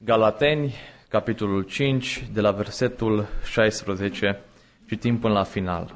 Galateni, capitolul 5, de la versetul 16, citim până la final.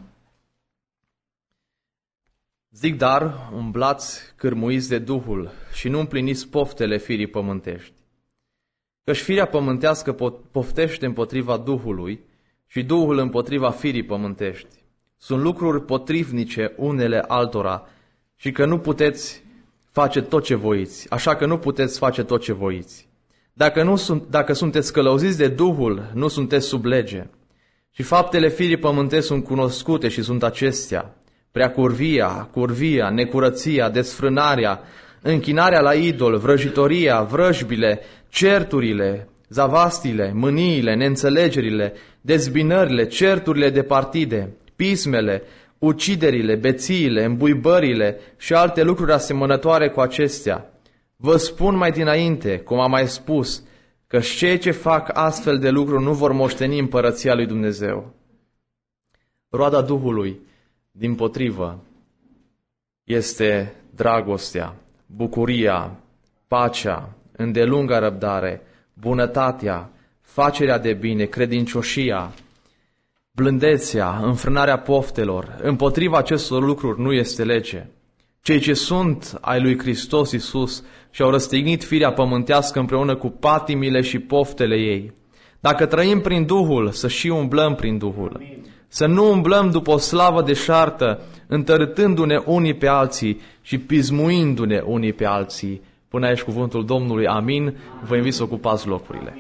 Zic dar, umblați cârmuiți de Duhul și nu împliniți poftele firii pământești. Căci firea pământească poftește împotriva Duhului și Duhul împotriva firii pământești. Sunt lucruri potrivnice unele altora și că nu puteți face tot ce voiți, așa că nu puteți face tot ce voiți. Dacă sunteți călăuziți de Duhul, nu sunteți sub lege. Și faptele firii pământești sunt cunoscute și sunt acestea: curvia, necurăția, desfrânarea, închinarea la idol, vrăjitoria, vrăjbile, certurile, zavastile, mâniile, neînțelegerile, dezbinările, certurile de partide, pismele, uciderile, bețiile, îmbuibările și alte lucruri asemănătoare cu acestea. Vă spun mai dinainte, cum am mai spus, că cei ce fac astfel de lucruri nu vor moșteni împărăția lui Dumnezeu. Roada Duhului, dimpotrivă, este dragostea, bucuria, pacea, îndelunga răbdare, bunătatea, facerea de bine, credincioșia, blândețea, înfrânarea poftelor. Împotriva acestor lucruri nu este lege. Cei ce sunt ai lui Hristos Iisus și-au răstignit firea pământească împreună cu patimile și poftele ei. Dacă trăim prin Duhul, să și umblăm prin Duhul. Să nu umblăm după o slavă deșartă, întărâtându-ne unii pe alții și pismuindu-ne unii pe alții. Până aici cuvântul Domnului. Amin. Vă invit să ocupați locurile.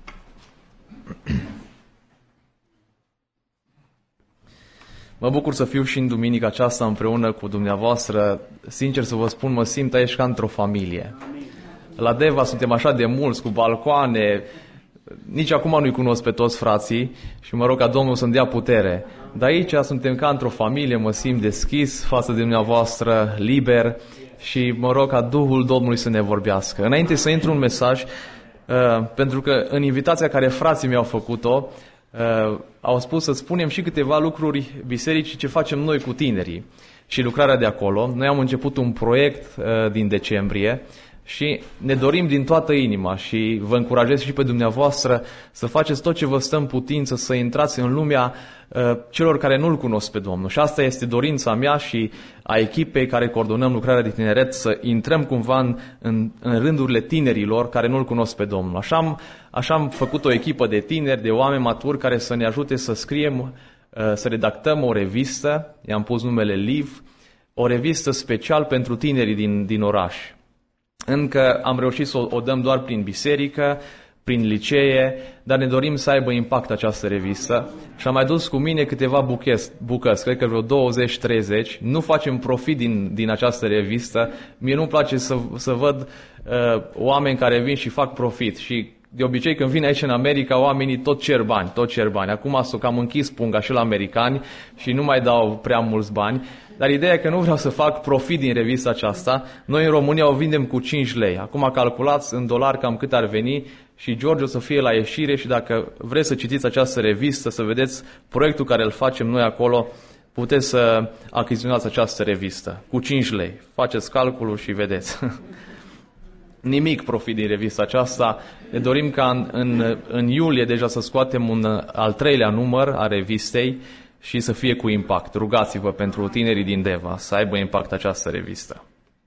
Mă bucur să fiu și în duminica aceasta împreună cu dumneavoastră. Sincer să vă spun, mă simt aici ca într-o familie. La Deva suntem așa de mulți, cu balcoane. Nici acum nu-i cunosc pe toți frații și mă rog ca Domnul să-mi dea putere. Dar aici suntem ca într-o familie, mă simt deschis față de dumneavoastră, liber și mă rog ca Duhul Domnului să ne vorbească. Înainte să intru un mesaj, pentru că în invitația care frații mi-au făcut-o, au spus să spunem și câteva lucruri bisericii ce facem noi cu tinerii și lucrarea de acolo. Noi am început un proiect din decembrie și ne dorim din toată inima și vă încurajez și pe dumneavoastră să faceți tot ce vă stă în putință, să intrați în lumea celor care nu-L cunosc pe Domnul. Și asta este dorința mea și a echipei care coordonăm lucrarea de tineret, să intrăm cumva în rândurile tinerilor care nu-L cunosc pe Domnul. Așa am făcut o echipă de tineri, de oameni maturi care să ne ajute să scriem, să redactăm o revistă, i-am pus numele Liv, o revistă special pentru tinerii din oraș. Încă am reușit să o dăm doar prin biserică, prin licee, dar ne dorim să aibă impact această revistă și am mai dus cu mine câteva bucăți, cred că vreo 20-30. Nu facem profit din această revistă. Mie nu-mi place să văd oameni care vin și fac profit și de obicei când vin aici în America, oamenii tot cer bani. Acum s-o cam închis punga și la americani și nu mai dau prea mulți bani. Dar ideea e că nu vreau să fac profit din revista aceasta. Noi în România o vindem cu 5 lei. Acum calculați în dolari cam cât ar veni și George o să fie la ieșire și dacă vreți să citiți această revistă, să vedeți proiectul care îl facem noi acolo, puteți să achiziționați această revistă cu 5 lei. Faceți calculul și vedeți. Nimic profit din revista aceasta. Ne dorim ca în iulie deja să scoatem un al 3-lea număr a revistei și să fie cu impact. Rugați-vă pentru tinerii din Deva să aibă impact această revistă.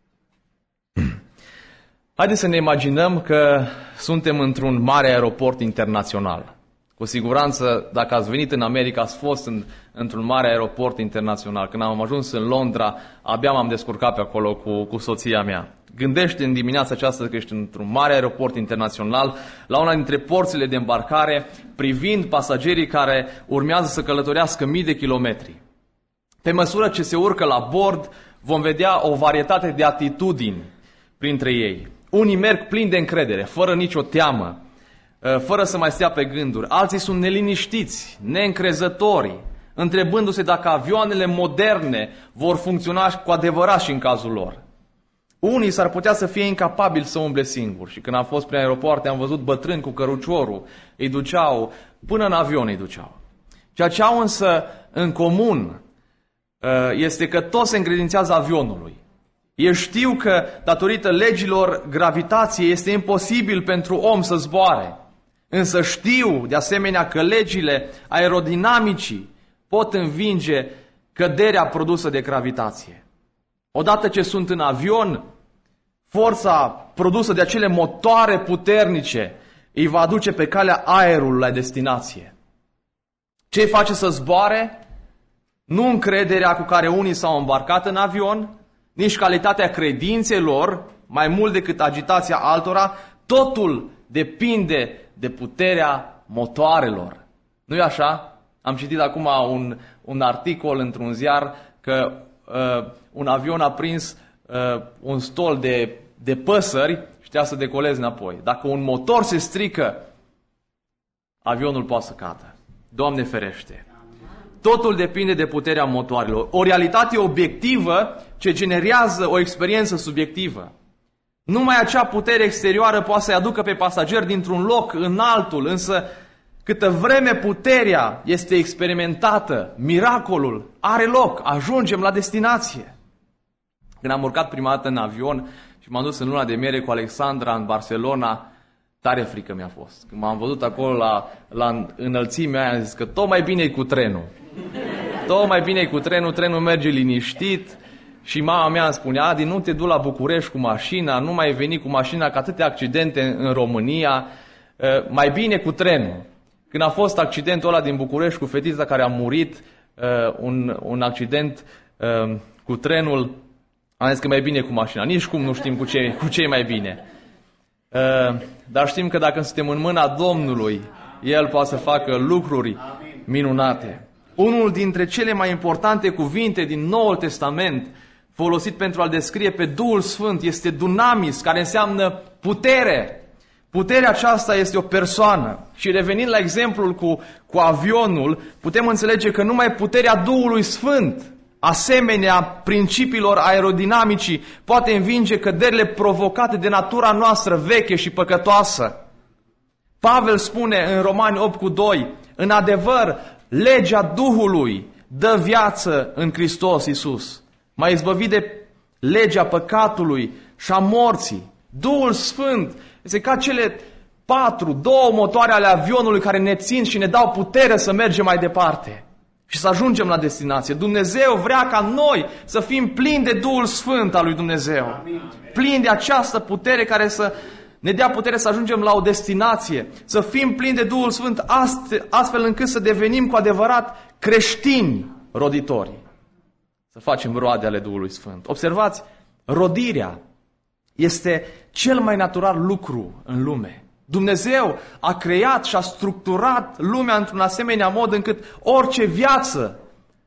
Haideți să ne imaginăm că suntem într-un mare aeroport internațional. Cu siguranță, dacă ați venit în America, ați fost într-un mare aeroport internațional. Când am ajuns în Londra, abia m-am descurcat pe acolo cu soția mea. Gândește în dimineața aceasta că ești într-un mare aeroport internațional, la una dintre porțile de îmbarcare, privind pasagerii care urmează să călătorească mii de kilometri. Pe măsură ce se urcă la bord, vom vedea o varietate de atitudini printre ei. Unii merg plini de încredere, fără nicio teamă, fără să mai stea pe gânduri. Alții sunt neliniștiți, neîncrezători, întrebându-se dacă avioanele moderne vor funcționa cu adevărat și în cazul lor. Unii s-ar putea să fie incapabili să umble singuri și când am fost prin aeropoarte am văzut bătrâni cu căruciorul, îi duceau, până în avion îi duceau. Ceea ce au însă în comun este că toți se încredințează avionului. Ei știu că, datorită legilor gravitației, este imposibil pentru om să zboare. Însă știu, de asemenea, că legile aerodinamicii pot învinge căderea produsă de gravitație. Odată ce sunt în avion, forța produsă de acele motoare puternice îi va aduce pe calea aerului la destinație. Ce îi face să zboare? Nu încrederea cu care unii s-au îmbarcat în avion, nici calitatea credinței lor, mai mult decât agitația altora, totul depinde de puterea motoarelor. Nu-i așa? Am citit acum un articol într-un ziar că un avion a prins un stol de păsări și trebuia să decoleze înapoi. Dacă un motor se strică, avionul poate să cadă. Doamne ferește! Totul depinde de puterea motoarelor. O realitate obiectivă ce generează o experiență subiectivă. Numai acea putere exterioară poate să-i aducă pe pasager dintr-un loc în altul, însă câtă vreme puterea este experimentată, miracolul are loc, ajungem la destinație. Când am urcat prima dată în avion și m-am dus în luna de miere cu Alexandra în Barcelona, tare frică mi-a fost. Când m-am văzut acolo la înălțimea aia, am zis că tot mai bine e cu trenul. Tot mai bine e cu trenul, trenul merge liniștit. Și mama mea îmi spunea, Adi, nu te du la București cu mașina, nu mai veni cu mașina, că atâtea accidente în România, mai bine cu trenul. Când a fost accidentul ăla din București cu fetița care a murit, un accident cu trenul, am zis că mai bine cu mașina. Nici cum nu știm cu ce e mai bine. Dar știm că dacă suntem în mâna Domnului, El poate să facă lucruri minunate. Unul dintre cele mai importante cuvinte din Noul Testament folosit pentru a-L descrie pe Duhul Sfânt este dunamis, care înseamnă putere. Puterea aceasta este o persoană. Și revenind la exemplul cu avionul, putem înțelege că numai puterea Duhului Sfânt, asemenea principiilor aerodinamicii, poate învinge căderile provocate de natura noastră veche și păcătoasă. Pavel spune în Romani 8:2, în adevăr, legea Duhului dă viață în Hristos Iisus. M-a izbăvit de legea păcatului și a morții. Duhul Sfânt este ca cele două motoare ale avionului care ne țin și ne dau putere să mergem mai departe și să ajungem la destinație. Dumnezeu vrea ca noi să fim plini de Duhul Sfânt al lui Dumnezeu. Plini de această putere care să ne dea putere să ajungem la o destinație. Să fim plini de Duhul Sfânt astfel încât să devenim cu adevărat creștini roditori. Să facem roade ale Duhului Sfânt. Observați, rodirea este cel mai natural lucru în lume. Dumnezeu a creat și a structurat lumea într-un asemenea mod încât orice viață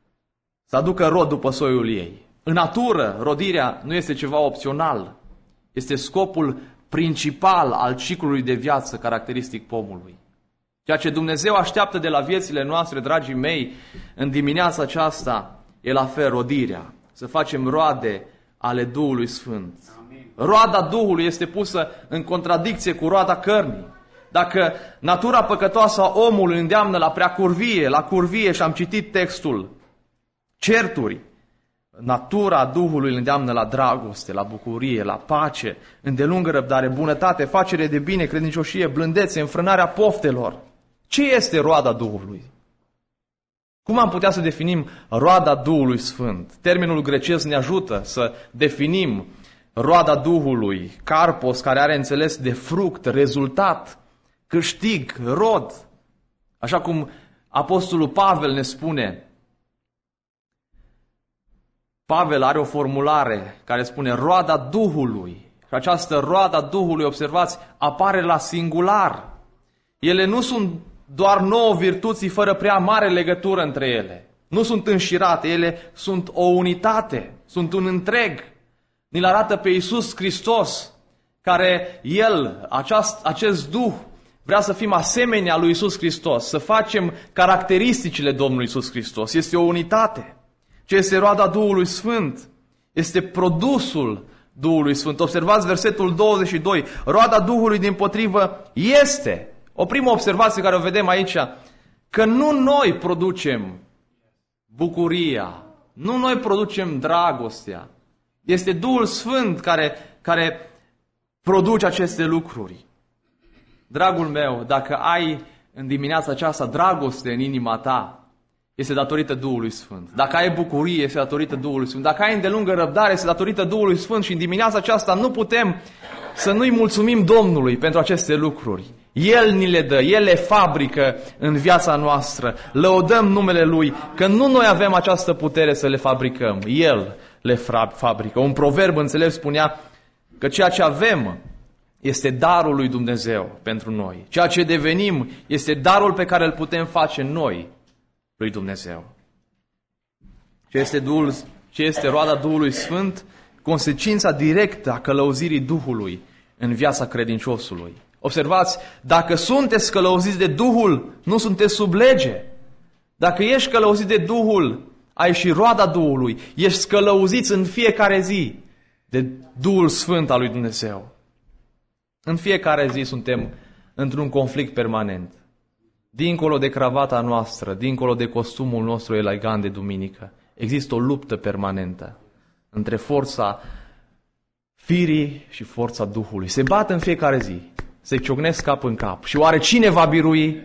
să aducă rod după soiul ei. În natură, rodirea nu este ceva opțional. Este scopul principal al ciclului de viață caracteristic pomului. Ceea ce Dumnezeu așteaptă de la viețile noastre, dragii mei, în dimineața aceasta, e la fel rodirea. Să facem roade ale Duhului Sfânt. Roada Duhului este pusă în contradicție cu roada cărnii. Dacă natura păcătoasă a omului îndeamnă la curvie și am citit textul, certuri, natura Duhului îl îndeamnă la dragoste, la bucurie, la pace, îndelungă răbdare, bunătate, facere de bine, credincioșie, blândețe, înfrânarea poftelor. Ce este roada Duhului? Cum am putea să definim roada Duhului Sfânt? Termenul grecesc ne ajută să definim roada Duhului, karpos, care are înțeles de fruct, rezultat, câștig, rod. Așa cum apostolul Pavel ne spune, Pavel are o formulare care spune roada Duhului. Și această roada Duhului, observați, apare la singular. Ele nu sunt doar 9 virtuți fără prea mare legătură între ele. Nu sunt înșirate, ele sunt o unitate, sunt un întreg. Ni-l arată pe Iisus Hristos, care El, acest Duh, vrea să fim asemenea lui Iisus Hristos, să facem caracteristicile Domnului Iisus Hristos. Este o unitate. Ce este roada Duhului Sfânt? Este produsul Duhului Sfânt. Observați versetul 22. Roada Duhului dimpotrivă este. O primă observație care o vedem aici, că nu noi producem bucuria, nu noi producem dragostea, Este Duhul Sfânt care produce aceste lucruri. Dragul meu, dacă ai în dimineața aceasta dragoste în inima ta, este datorită Duhului Sfânt. Dacă ai bucurie, este datorită Duhului Sfânt. Dacă ai îndelungă răbdare, este datorită Duhului Sfânt. Și în dimineața aceasta nu putem să nu-i mulțumim Domnului pentru aceste lucruri. El ni le dă, El le fabrică în viața noastră. Lăudăm numele Lui, că nu noi avem această putere să le fabricăm. El le fabrică. Un proverb înțelept spunea că ceea ce avem este darul lui Dumnezeu pentru noi. Ceea ce devenim este darul pe care îl putem face noi lui Dumnezeu. Ce este roada Duhului Sfânt? Consecința directă a călăuzirii Duhului în viața credinciosului. Observați, dacă sunteți călăuziți de Duhul, nu sunteți sub lege. Dacă ești călăuzit de Duhul, ai și roada Duhului. Ești călăuziți în fiecare zi de Duhul Sfânt al lui Dumnezeu. În fiecare zi suntem într-un conflict permanent. Dincolo de cravata noastră, dincolo de costumul nostru elegant de duminică, există o luptă permanentă între forța firii și forța Duhului. Se bat în fiecare zi, se ciocnesc cap în cap. Și oare cine va birui?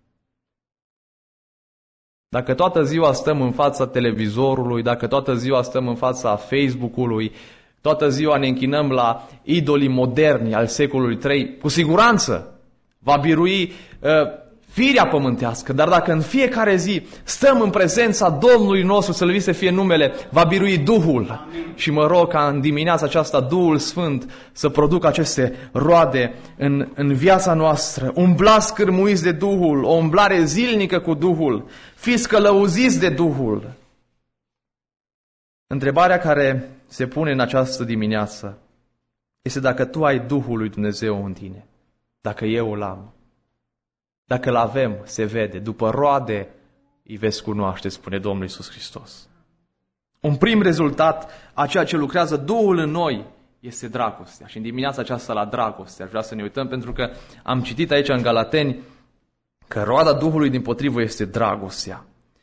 Dacă toată ziua stăm în fața televizorului, dacă toată ziua stăm în fața Facebook-ului, toată ziua ne închinăm la idolii moderni al secolului III, cu siguranță va birui firea pământească, dar dacă în fiecare zi stăm în prezența Domnului nostru, slăvit să fie numele, va birui Duhul. Amin. Și mă rog ca în dimineața aceasta Duhul Sfânt să producă aceste roade în viața noastră. Umblați cârmuiți de Duhul, o umblare zilnică cu Duhul, fiți călăuziți de Duhul. Întrebarea care se pune în această dimineață este dacă tu ai Duhul lui Dumnezeu în tine, dacă eu îl am. Dacă îl avem, se vede. După roade îi veți cunoaște, spune Domnul Iisus Hristos. Un prim rezultat a ceea ce lucrează Duhul în noi este dragostea. Și în dimineața aceasta la dragoste aș vrea să ne uităm, pentru că am citit aici în Galateni că roada Duhului dimpotrivă este dragostea.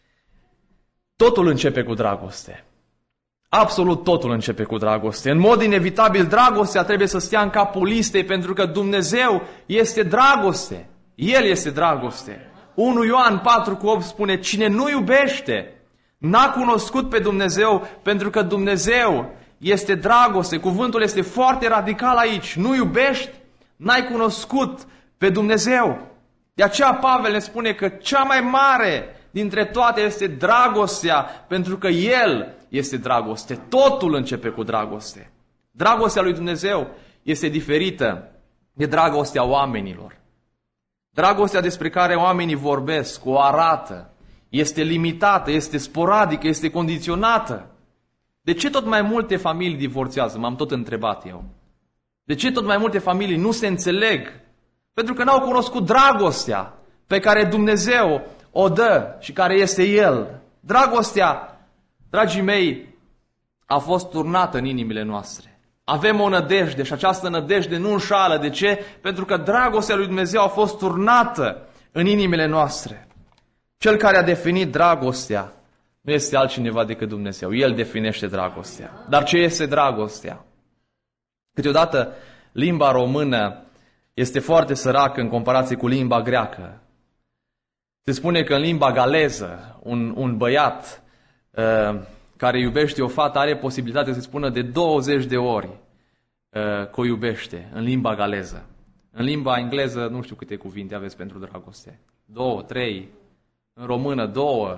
Totul începe cu dragoste. Absolut totul începe cu dragoste. În mod inevitabil, dragostea trebuie să stea în capul listei, pentru că Dumnezeu este dragoste. El este dragoste. 1 Ioan 4:8 spune, cine nu iubește n-a cunoscut pe Dumnezeu, pentru că Dumnezeu este dragoste. Cuvântul este foarte radical aici. Nu iubești, n-ai cunoscut pe Dumnezeu. De aceea Pavel ne spune că cea mai mare dintre toate este dragostea, pentru că El este dragoste. Totul începe cu dragoste. Dragostea lui Dumnezeu este diferită de dragostea oamenilor. Dragostea despre care oamenii vorbesc, o arată, este limitată, este sporadică, este condiționată. De ce tot mai multe familii divorțează? M-am tot întrebat eu. De ce tot mai multe familii nu se înțeleg? Pentru că n-au cunoscut dragostea pe care Dumnezeu o dă și care este El. Dragostea, dragii mei, a fost turnată în inimile noastre. Avem o nădejde și această nădejde nu înșală. De ce? Pentru că dragostea lui Dumnezeu a fost turnată în inimile noastre. Cel care a definit dragostea nu este altcineva decât Dumnezeu. El definește dragostea. Dar ce este dragostea? Câteodată limba română este foarte săracă în comparație cu limba greacă. Se spune că în limba galeză un băiat care iubește o fată are posibilitatea să spună de 20 de ori că o iubește în limba galeză. În limba engleză nu știu câte cuvinte aveți pentru dragoste. 2, 3, în română 2,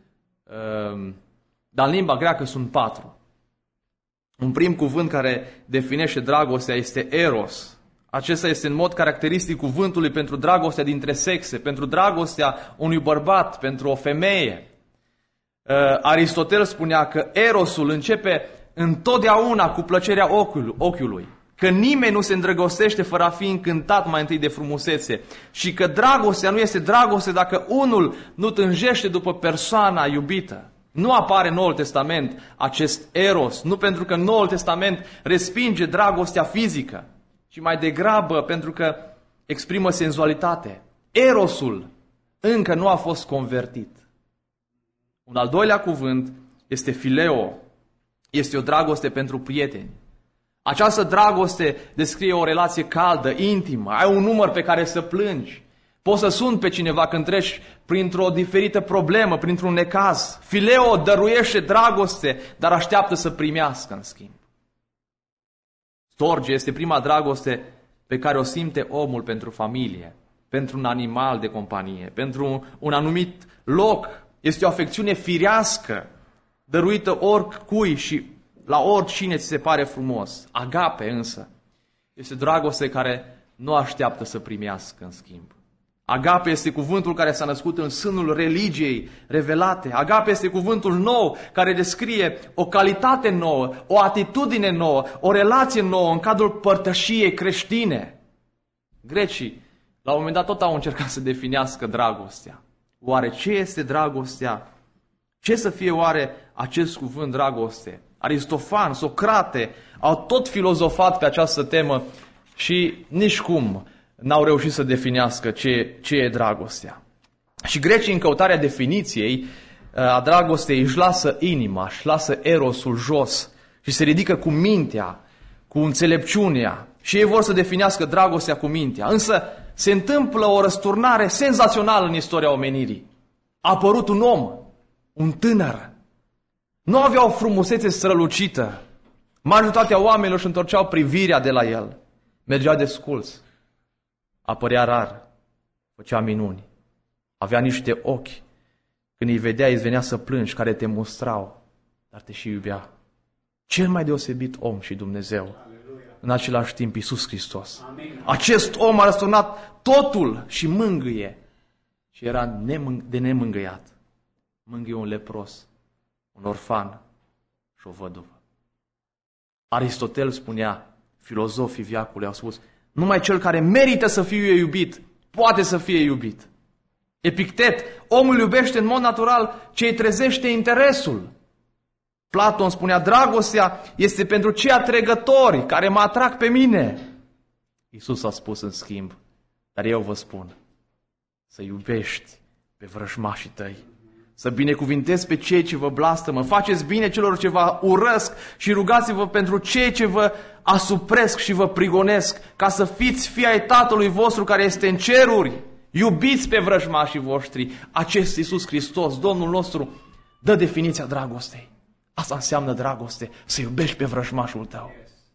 dar în limba greacă sunt 4. Un prim cuvânt care definește dragostea este eros. Acesta este în mod caracteristic cuvântului pentru dragostea dintre sexe, pentru dragostea unui bărbat, pentru o femeie. Aristotel spunea că erosul începe întotdeauna cu plăcerea ochiului, că nimeni nu se îndrăgostește fără a fi încântat mai întâi de frumusețe și că dragostea nu este dragoste dacă unul nu tânjește după persoana iubită. Nu apare în Noul Testament acest eros, nu pentru că Noul Testament respinge dragostea fizică, ci mai degrabă pentru că exprimă senzualitate. Erosul încă nu a fost convertit. Un al doilea cuvânt este fileo. este o dragoste pentru prieteni. Această dragoste descrie o relație caldă, intimă, ai un număr pe care să plângi. Poți să suni pe cineva când treci printr-o diferită problemă, printr-un necaz. Fileo dăruiește dragoste, dar așteaptă să primească în schimb. Storge este prima dragoste pe care o simte omul pentru familie, pentru un animal de companie, pentru un anumit loc. Este o afecțiune firească, dăruită oricui și la oricine ți se pare frumos. Agape însă este dragoste care nu așteaptă să primească în schimb. Agape este cuvântul care s-a născut în sânul religiei revelate. Agape este cuvântul nou care descrie o calitate nouă, o atitudine nouă, o relație nouă în cadrul părtășiei creștine. Grecii, la un moment dat, tot au încercat să definească dragostea. Oare ce este dragostea? Ce să fie oare acest cuvânt dragoste? Aristofan, Socrate au tot filozofat pe această temă și nici cum n-au reușit să definească ce e dragostea. Și grecii, în căutarea definiției a dragostei, își lasă inima, își lasă erosul jos și se ridică cu mintea, cu înțelepciunea. Și ei vor să definească dragostea cu mintea. Însă se întâmplă o răsturnare senzațională în istoria omenirii. A apărut un om, un tânăr. Nu avea o frumusețe strălucită. Majoritatea oamenilor își întorceau privirea de la el. Mergea desculț. Apărea rar. Făcea minuni. Avea niște ochi. Când îi vedea, îți venea să plângi, care te mustrau. Dar te și iubea. Cel mai deosebit om și Dumnezeu. În același timp, Iisus Hristos. Amin. Acest om a răsturnat totul și mângâie. Și era de nemângâiat. Mângâie un lepros, un orfan și o văduvă. Aristotel spunea, filozofii veacului au spus, numai cel care merită să fie iubit, poate să fie iubit. Epictet, omul iubește în mod natural ce îi trezește interesul. Platon spunea, dragostea este pentru cei atrăgători care mă atrag pe mine. Iisus a spus în schimb, dar eu vă spun, să iubești pe vrăjmașii tăi, să binecuvintezi pe cei ce vă blastămă, faceți bine celor ce vă urăsc și rugați-vă pentru cei ce vă asupresc și vă prigonesc, ca să fiți fii ai Tatălui vostru care este în ceruri. Iubiți pe vrăjmașii voștri. Acest Iisus Hristos, Domnul nostru, dă definiția dragostei. Asta înseamnă dragoste, să iubești pe vrăjmașul tău.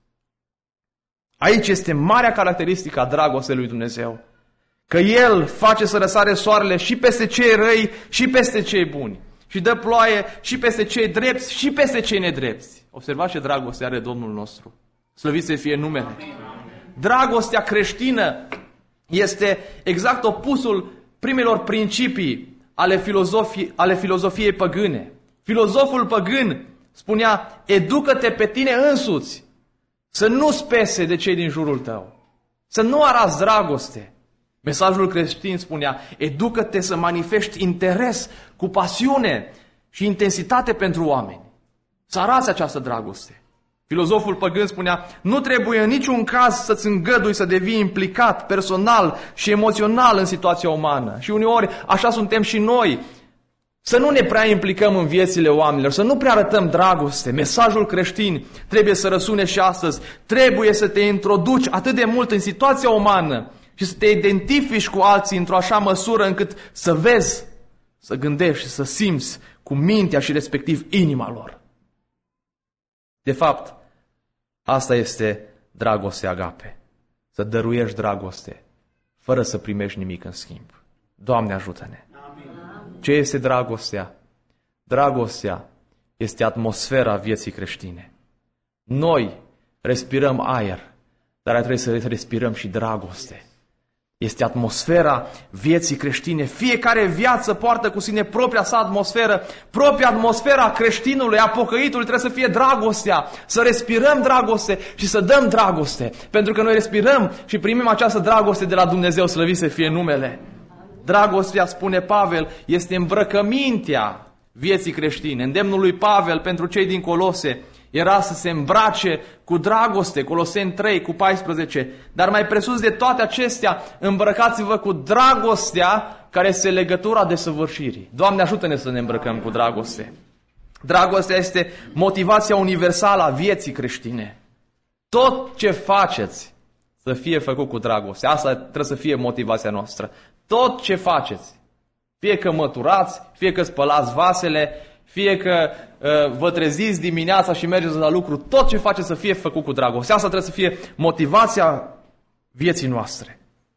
Aici este marea caracteristică a dragostei lui Dumnezeu. Că El face să răsare soarele și peste cei răi și peste cei buni. Și dă ploaie și peste cei drepți și peste cei nedrepți. Observați ce dragoste are Domnul nostru. Slăvit să fie numele. Dragostea creștină este exact opusul primelor principii ale filozofiei păgâne. Filozoful păgân spunea, educă-te pe tine însuți, să nu-ți pese de cei din jurul tău, să nu arăți dragoste. Mesajul creștin spunea, educă-te să manifesti interes cu pasiune și intensitate pentru oameni, să arăți această dragoste. Filozoful păgân spunea, nu trebuie în niciun caz să-ți îngădui să devii implicat personal și emoțional în situația umană. Și uneori așa suntem și noi. Să nu ne prea implicăm în viețile oamenilor, să nu prea arătăm dragoste. Mesajul creștin trebuie să răsune și astăzi. Trebuie să te introduci atât de mult în situația umană și să te identifici cu alții într-o așa măsură încât să vezi, să gândești și să simți cu mintea și respectiv inima lor. De fapt, asta este dragoste agape. Să dăruiești dragoste fără să primești nimic în schimb. Doamne, ajută-ne! Ce este dragostea? Dragostea este atmosfera vieții creștine. Noi respirăm aer, dar trebuie să respirăm și dragoste. Este atmosfera vieții creștine. Fiecare viață poartă cu sine propria sa atmosferă. Propria atmosfera creștinului, a pocăitului trebuie să fie dragostea. Să respirăm dragoste și să dăm dragoste. Pentru că noi respirăm și primim această dragoste de la Dumnezeu, slăvit să fie numele. Dragostea, spune Pavel, este îmbrăcămintea vieții creștine. Îndemnul lui Pavel pentru cei din Colose era să se îmbrace cu dragoste, Coloseni 3 cu 14. Dar mai presus de toate acestea, îmbrăcați-vă cu dragostea care este legătura desăvârșirii. Doamne, ajută-ne să ne îmbrăcăm cu dragoste. Dragostea este motivația universală a vieții creștine. Tot ce faceți să fie făcut cu dragoste. Asta trebuie să fie motivația noastră. Tot ce faceți, fie că măturați, fie că spălați vasele, fie că vă treziți dimineața și mergeți la lucru, tot ce faceți să fie făcut cu dragoste. Asta trebuie să fie motivația vieții noastre.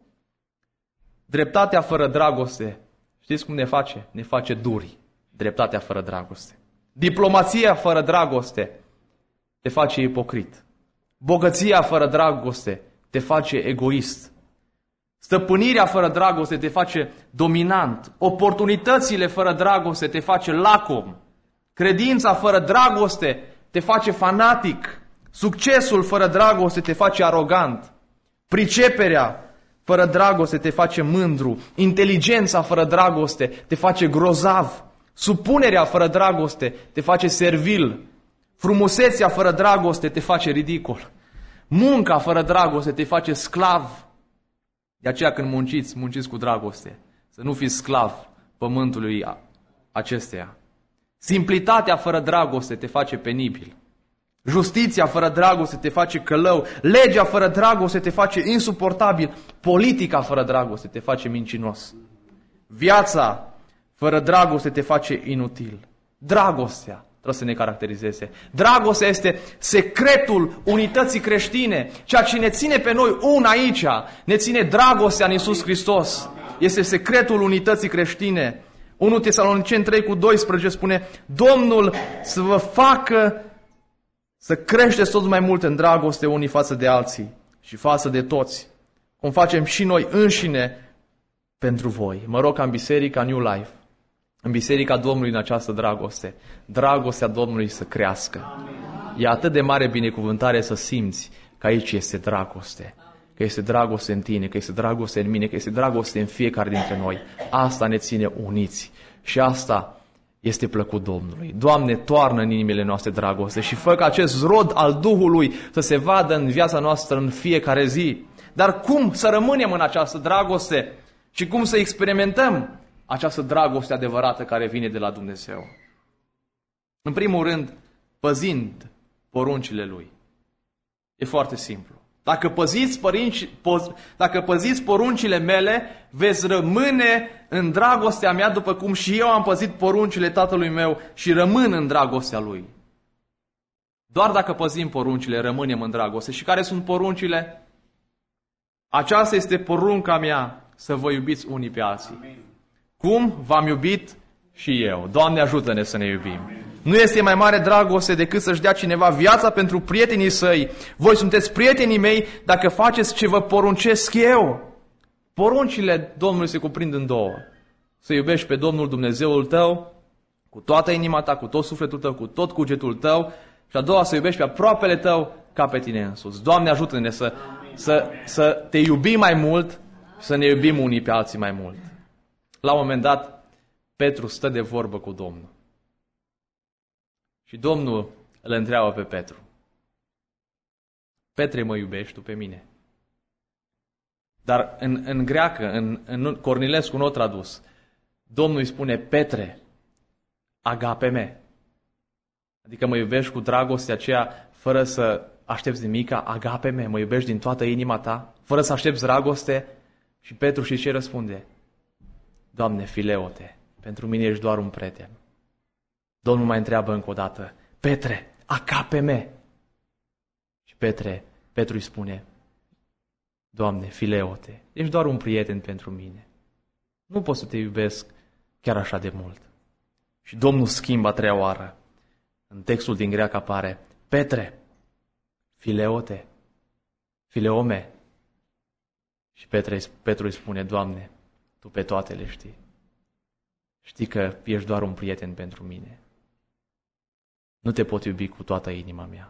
Dreptatea fără dragoste, știți cum ne face? Ne face duri. Dreptatea fără dragoste. Diplomația fără dragoste te face ipocrit. Bogăția fără dragoste te face egoist. Stăpânirea fără dragoste te face dominant. Oportunitățile fără dragoste te face lacom. Credința fără dragoste te face fanatic. Succesul fără dragoste te face arogant. Priceperea fără dragoste te face mândru. Inteligența fără dragoste te face grozav. Supunerea fără dragoste te face servil. Frumusețea fără dragoste te face ridicol. Munca fără dragoste te face sclav. De aceea când munciți cu dragoste. Să nu fiți sclav pământului acesteia. Simplitatea fără dragoste te face penibil. Justiția fără dragoste te face călău. Legea fără dragoste te face insuportabil. Politica fără dragoste te face mincinos. Viața fără dragoste te face inutil. Dragostea trebuie să ne caracterizeze. Dragostea este secretul unității creștine. Ceea ce ne ține pe noi aici, ne ține dragostea în Iisus Hristos. Este secretul unității creștine. 1 Tesaloniceni 3:12 spune: Domnul să vă facă să creșteți tot mai mult în dragoste unii față de alții și față de toți, cum facem și noi înșine pentru voi. Mă rog ca în biserica New Life, în biserica Domnului, în această dragoste, dragostea Domnului să crească. E atât de mare binecuvântare să simți că aici este dragoste, că este dragoste în tine, că este dragoste în mine, că este dragoste în fiecare dintre noi. Asta ne ține uniți și asta este plăcut Domnului. Doamne, toarnă în inimile noastre dragoste și fă ca acest rod al Duhului să se vadă în viața noastră în fiecare zi. Dar cum să rămânem în această dragoste și cum să experimentăm această dragoste adevărată care vine de la Dumnezeu? În primul rând, păzind poruncile Lui. E foarte simplu. Dacă păziți poruncile mele, veți rămâne în dragostea mea, după cum și eu am păzit poruncile Tatălui meu și rămân în dragostea Lui. Doar dacă păzim poruncile, rămânem în dragoste. Și care sunt poruncile? Aceasta este porunca mea, să vă iubiți unii pe alții. Cum v-am iubit și eu. Doamne, ajută-ne să ne iubim. Nu este mai mare dragoste decât să-și dea cineva viața pentru prietenii săi. Voi sunteți prietenii mei dacă faceți ce vă poruncesc eu. Poruncile Domnului se cuprind în două. Să iubești pe Domnul Dumnezeul tău cu toată inima ta, cu tot sufletul tău, cu tot cugetul tău. Și a doua, să iubești pe aproapele tău ca pe tine însuți. Doamne, ajută-ne să te iubim mai mult, să ne iubim unii pe alții mai mult. La un moment dat, Petru stă de vorbă cu Domnul. Și Domnul îl întreabă pe Petru: Petre, mă iubești tu pe mine? Dar în greacă, în Cornilescu nu o tradus. Domnul îi spune: Petre, agape me. Adică mă iubești cu dragoste aceea, fără să aștepți nimica, agape me, mă iubești din toată inima ta, fără să aștepți dragoste? Și Petru și ce răspunde? Doamne, fileote, pentru mine ești doar un prieten. Domnul mai întreabă încă o dată: Petre, agape me. Și Petru îi spune: Doamne, fileote, ești doar un prieten pentru mine. Nu pot să te iubesc chiar așa de mult. Și Domnul schimbă a treia oară. În textul din greacă apare: Petre, fileote, fileome. Și Petru îi spune: Doamne, Tu pe toate le știi. Știi că ești doar un prieten pentru mine. Nu te pot iubi cu toată inima mea.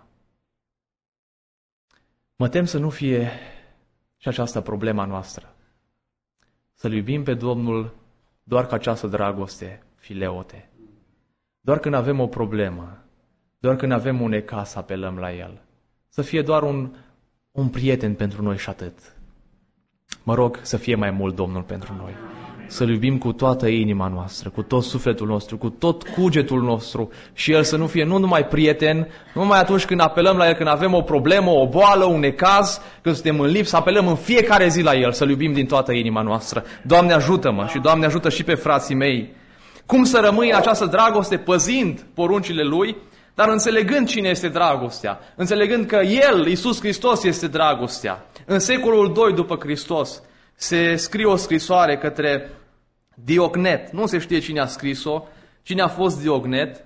Mă tem să nu fie și aceasta problema noastră. Să-L iubim pe Domnul doar ca această dragoste, fileote. Doar când avem o problemă, doar când avem un necaz să apelăm la El. Să fie doar un prieten pentru noi și atât. Mă rog să fie mai mult Domnul pentru noi. să-L iubim cu toată inima noastră, cu tot sufletul nostru, cu tot cugetul nostru și El să nu fie nu numai prieten, nu numai atunci când apelăm la El, când avem o problemă, o boală, un necaz, când suntem în lipsă, apelăm în fiecare zi la El, să-L iubim din toată inima noastră. Doamne, ajută-mă și Doamne, ajută și pe frații mei. Cum să rămâi în această dragoste păzind poruncile Lui, dar înțelegând cine este dragostea, înțelegând că El, Iisus Hristos, este dragostea. În secolul II după Hristos se scrie o scrisoare către Diognet. Nu se știe cine a scris-o, cine a fost Diognet,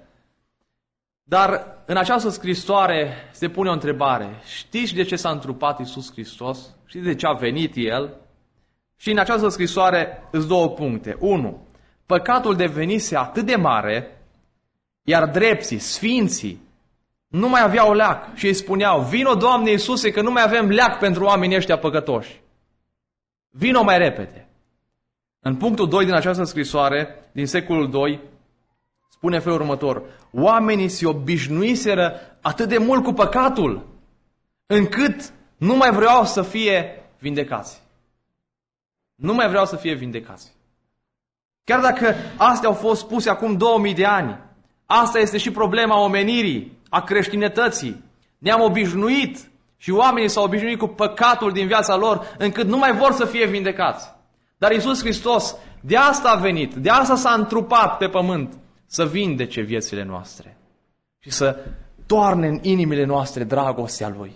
dar în această scrisoare se pune o întrebare. Știți de ce s-a întrupat Iisus Hristos? Știți de ce a venit El? Și în această scrisoare îți două puncte. 1. Păcatul devenise atât de mare, iar drepții, sfinții, nu mai aveau leac și îi spuneau: vino, Doamne Iisuse, că nu mai avem leac pentru oamenii ăștia păcătoși. Vino mai repede. În punctul 2 din această scrisoare, din secolul II, spune felul următor: oamenii se obișnuiseră atât de mult cu păcatul, încât nu mai vreau să fie vindecați. Nu mai vreau să fie vindecați. Chiar dacă astea au fost spuse acum 2000 de ani, asta este și problema omenirii, a creștinătății. Ne-am obișnuit și oamenii s-au obișnuit cu păcatul din viața lor, încât nu mai vor să fie vindecați. Dar Iisus Hristos de asta a venit, de asta s-a întrupat pe pământ, să vindece viețile noastre și să toarne în inimile noastre dragostea Lui.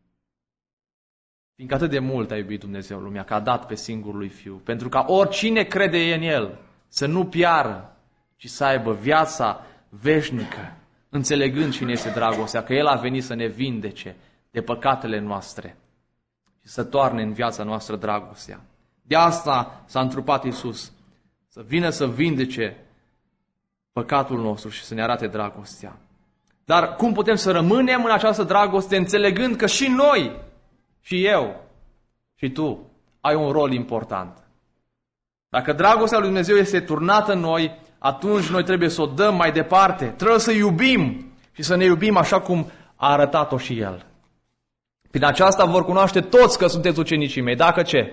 Fiindcă atât de mult a iubit Dumnezeu lumea, că a dat pe singurul Lui Fiu, pentru ca oricine crede în El să nu piară, ci să aibă viața veșnică, înțelegând cine este dragostea, că El a venit să ne vindece de păcatele noastre și să toarne în viața noastră dragostea. De asta s-a întrupat Iisus, să vină să vindece păcatul nostru și să ne arate dragostea. Dar cum putem să rămânem în această dragoste, înțelegând că și noi, și eu, și tu, ai un rol important. Dacă dragostea lui Dumnezeu este turnată în noi, atunci noi trebuie să o dăm mai departe. Trebuie să iubim și să ne iubim așa cum a arătat-o și El. Prin aceasta vor cunoaște toți că sunteți ucenicii mei. Dacă ce?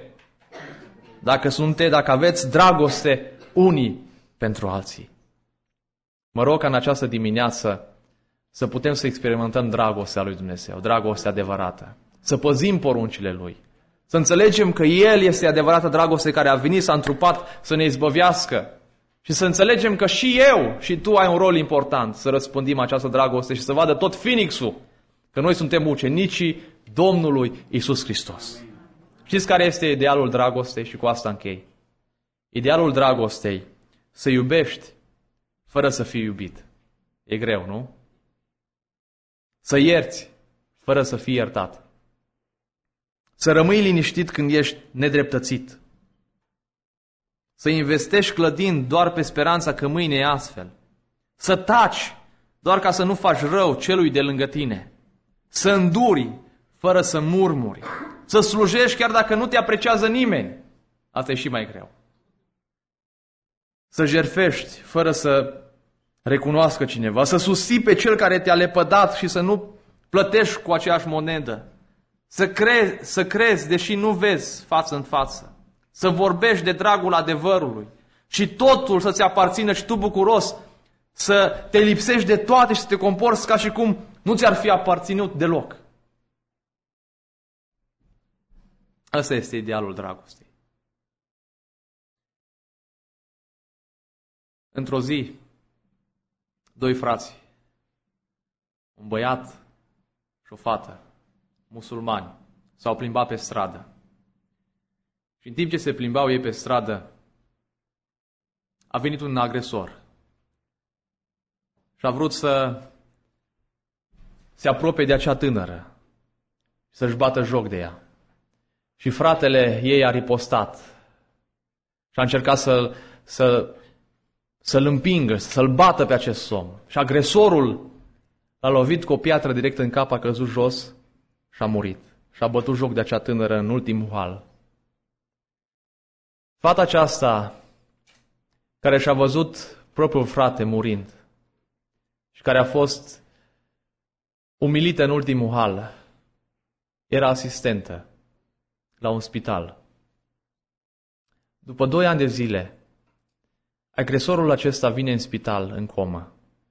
Dacă aveți dragoste unii pentru alții. Mă rog ca în această dimineață să putem să experimentăm dragostea lui Dumnezeu, dragostea adevărată. Să păzim poruncile Lui. Să înțelegem că El este adevărată dragoste care a venit, s-a întrupat să ne izbăvească. Și să înțelegem că și eu și tu ai un rol important să răspândim această dragoste și să vadă tot Phoenix-ul că noi suntem ucenicii Domnului Iisus Hristos. Știți care este idealul dragostei? Și cu asta închei. Idealul dragostei: să iubești fără să fii iubit. E greu, nu? Să ierți fără să fii iertat. Să rămâi liniștit când ești nedreptățit. Să investești clădind doar pe speranța că mâine e astfel. Să taci doar ca să nu faci rău celui de lângă tine. Să înduri fără să murmuri. Să slujești chiar dacă nu te apreciază nimeni. Asta e și mai greu. Să jertfești fără să recunoască cineva. Să susții pe cel care te-a lepădat și să nu plătești cu aceeași monedă. Să crezi deși nu vezi față în față. Să vorbești de dragul adevărului. Și totul să-ți aparțină și tu bucuros. Să te lipsești de toate și să te comporți ca și cum nu ți-ar fi aparținut deloc. Ăsta este idealul dragostei. Într-o zi, doi frați, un băiat și o fată, musulmani, s-au plimbat pe stradă. Și în timp ce se plimbau ei pe stradă, a venit un agresor și a vrut să se apropie de acea tânără, să-și bată joc de ea. Și fratele ei a ripostat și a încercat să-l împingă, să-l bată pe acest om. Și agresorul l-a lovit cu o piatră direct în cap, a căzut jos și a murit. Și a bătut joc de acea tânără în ultimul hal. Fata aceasta, care și-a văzut propriul frate murind și care a fost umilită în ultimul hal, era asistentă la un spital. După 2 ani de zile, agresorul acesta vine în spital, în comă.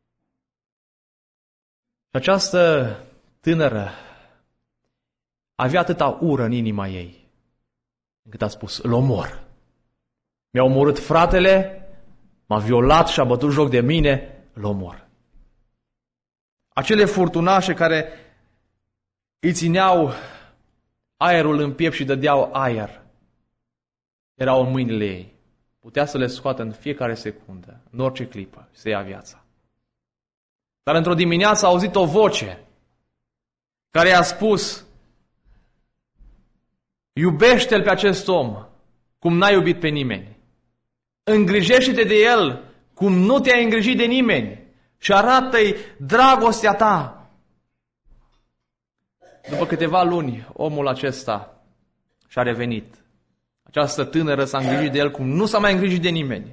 Și această tânără avea atâta ură în inima ei, încât a spus, îl omor. Mi-a omorât fratele, m-a violat și a bătut joc de mine, îl omor. Acele furtunașe care îi țineau aerul în piept și dădeau aer, erau în mâinile ei. Putea să le scoată în fiecare secundă, în orice clipă, și să ia viața. Dar într-o dimineață a auzit o voce care i-a spus, iubește-l pe acest om cum n-ai iubit pe nimeni. Îngrijește-te de el cum nu te-ai îngrijit de nimeni și arată-i dragostea ta. După câteva luni, omul acesta și-a revenit. Această tânără s-a îngrijit de el cum nu s-a mai îngrijit de nimeni.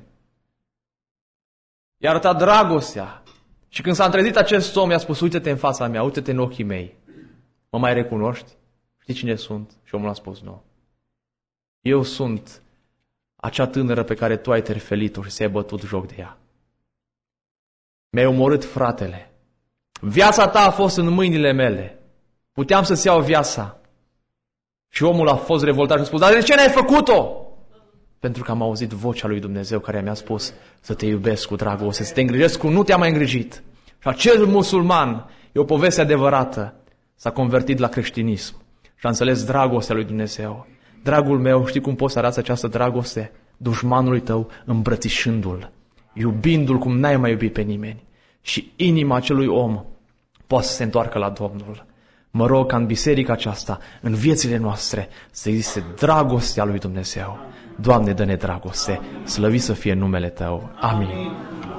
I-a arătat dragostea. Și când s-a întrezit acest om, i-a spus, uite-te în fața mea, uite-te în ochii mei. Mă mai recunoști? Știi cine sunt? Și omul a spus, nu. Eu sunt acea tânără pe care tu ai terfelit-o și ți-ai bătut joc de ea. Mi-ai omorât fratele. Viața ta a fost în mâinile mele. Puteam să-ți iau viața. Și omul a fost revoltat și a spus, dar de ce n-ai făcut-o? Pentru că am auzit vocea lui Dumnezeu care mi-a spus să te iubesc cu dragoste, să te îngrijesc cum nu te-am mai îngrijit. Și acel musulman, e o poveste adevărată, s-a convertit la creștinism și a înțeles dragostea lui Dumnezeu. Dragul meu, știi cum poți să arăți această dragoste? Dușmanului tău îmbrățișându-l, iubindu-l cum n-ai mai iubit pe nimeni. Și inima acelui om poate să se întoarcă la Domnul. Mă rog ca în biserica aceasta, în viețile noastre, să existe dragostea lui Dumnezeu. Doamne, dă-ne dragoste, slăvit să fie numele Tău. Amin.